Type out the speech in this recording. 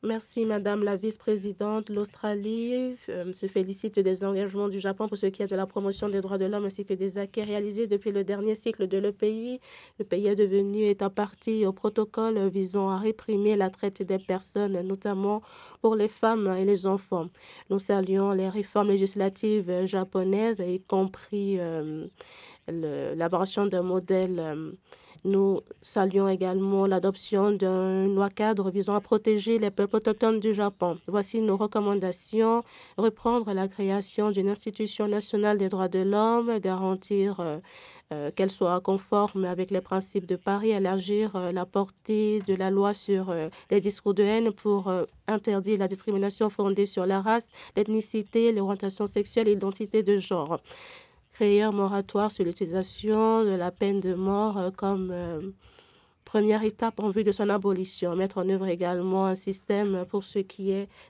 Merci Madame la vice-présidente. L'Australie se félicite des engagements du Japon pour ce qui est de la promotion des droits de l'homme ainsi que des acquis réalisés depuis le dernier cycle de l'EPI. Le pays est devenu État partie au protocole visant à réprimer la traite des personnes, notamment pour les femmes et les enfants. Nous saluons les réformes législatives japonaises, y compris l'élaboration d'un modèle. Nous saluons également l'adoption d'une loi cadre visant à protéger les peuples autochtones du Japon. Voici nos recommandations. Reprendre la création d'une institution nationale des droits de l'homme, garantir qu'elle soit conforme avec les principes de Paris, élargir la portée de la loi sur les discours de haine pour interdire la discrimination fondée sur la race, l'ethnicité, l'orientation sexuelle et l'identité de genre. Créer un moratoire sur l'utilisation de la peine de mort comme première étape en vue de son abolition. Mettre en œuvre également un système pour ce qui est